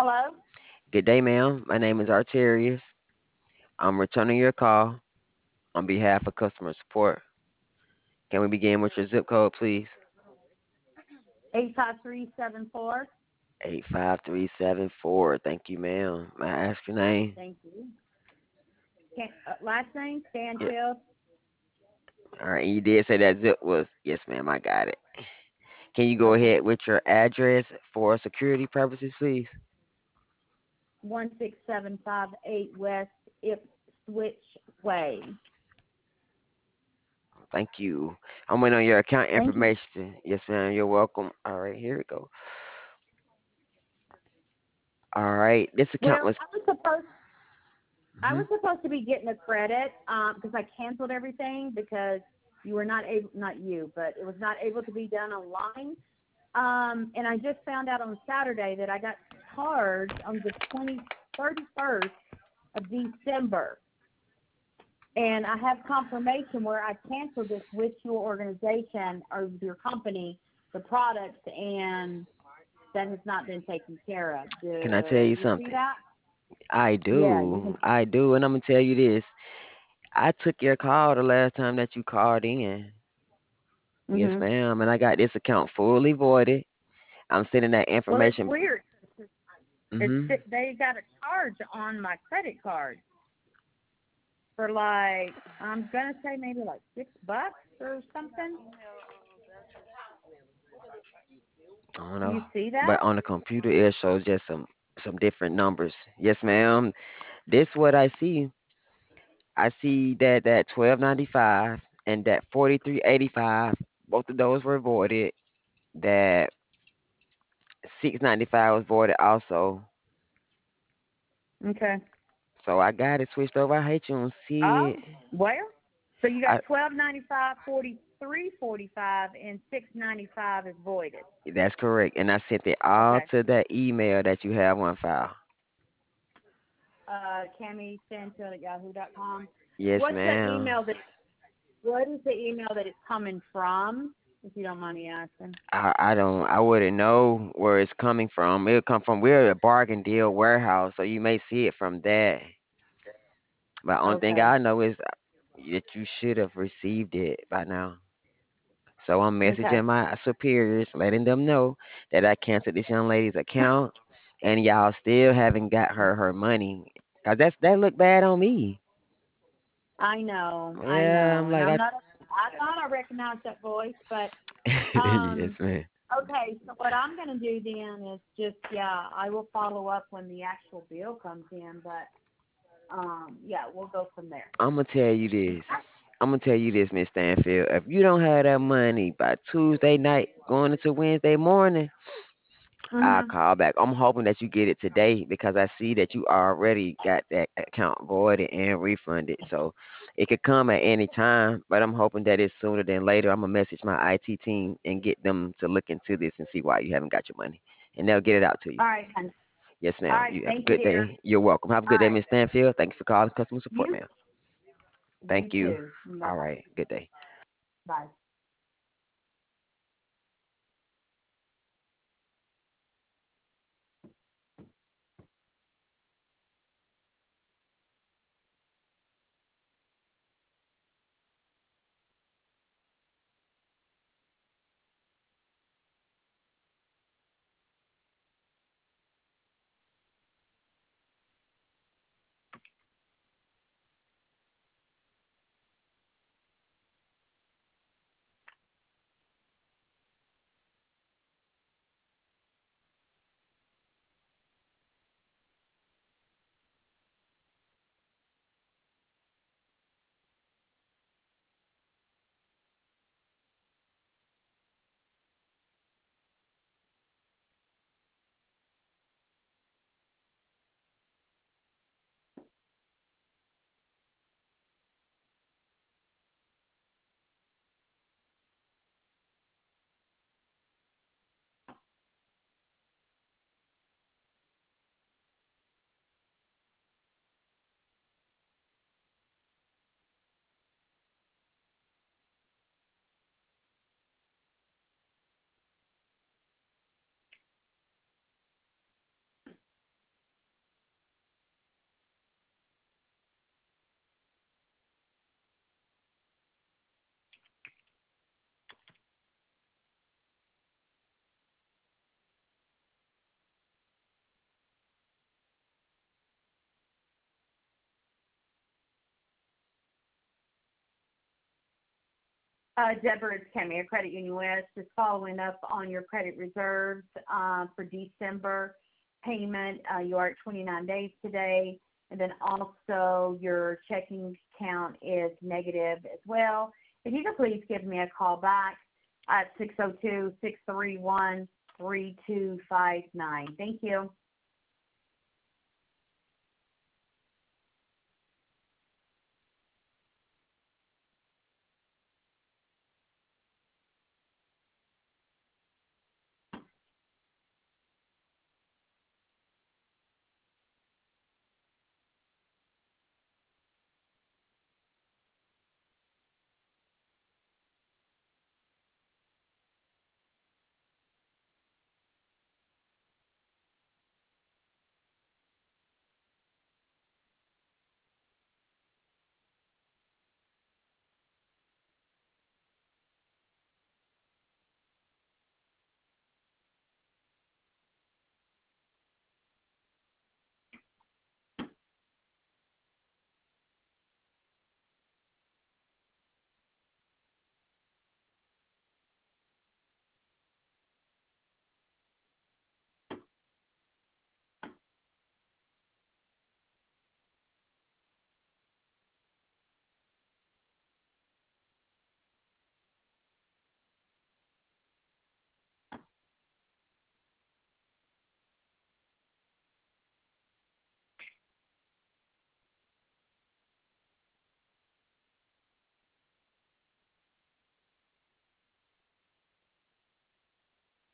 Hello? Good day, ma'am. My name is Arterius. I'm returning your call on behalf of customer support. Can we begin with your zip code, please? 85374. 85374. Thank you, ma'am. May I ask your name? Thank you. Last name, Yeah. Stanfield. All right. You did say that zip was. Yes, ma'am. I got it. Can you go Okay. ahead with your address for security purposes, please? 16758 West Ipswich Way. Thank you. I'm waiting on your account Thank you. information. Yes, ma'am. You're welcome. All right. Here we go. All right. This account Well, was. I Mhm. was supposed to be getting a credit because I canceled everything because you were not able, not you, but it was not able to be done online. And I just found out on Saturday that I got charged on the 31st of December. And I have confirmation where I canceled this with your organization or with your company, the products, and that has not been taken care of. Do Can I tell you you see something? that? I Yeah, you do. can. I do. And I'm going to tell you this. I took your call the last time that you called in. Yes, Mhm. ma'am. And I got this account fully voided. I'm sending that Well, it's information. weird. Hmm. They got a charge on my credit card for like I'm gonna say maybe like $6 or something. I don't Do know. you see But that? on the computer, it shows just some different numbers. Yes, ma'am. This what I see. I see that 12.95 and that 43.85. Both of those were voided. That 6.95 was voided also. Okay. So I got it switched over. I hate you don't see it. Oh, well. So you got I, 12.95, 43.45, and 6.95 is voided. that's correct. And I sent it all Okay. to that email that you have on file. Cami Stanfield at yahoo.com. Yes, What's the ma'am. email that? What is the email that it's coming from? If you don't mind me asking. I wouldn't know where it's coming from. It'll come from we're a bargain deal warehouse, so you may see it from that. But only thing Okay. I know is that you should have received it by now. So I'm Okay. messaging my superiors, letting them know that I canceled this young lady's account, and y'all still haven't got her money. Cause that look bad on me. I know. I Yeah, know. I'm And like I thought I recognized that voice, but yes, man. okay, so what I'm going to do then is just, yeah, I will follow up when the actual bill comes in, but, yeah, we'll go from there. I'm gonna tell you this. I'm gonna tell you this, Miss Stanfield. If you don't have that money by Tuesday night, going into Wednesday morning, I'll Mm-hmm. call back. I'm hoping that you get it today because I see that you already got that account voided and refunded. So it could come at any time, but I'm hoping that it's sooner than later. I'm gonna message my IT team and get them to look into this and see why you haven't got your money, and they'll get it out to you. All right, honey. Yes, All ma'am. right, You have a thank you, good dear. day. You're welcome. Have a All good day, right. Miss Stanfield. Thank you for calling customer support, You, ma'am. you Thank you. too. All Bye-bye. right. Good day. Bye. Deborah, it's Tammy at Credit Union West. Just following up on your credit reserves for December payment. You are at 29 days today. And then also your checking account is negative as well. If you could please give me a call back at 602-631-3259. Thank you.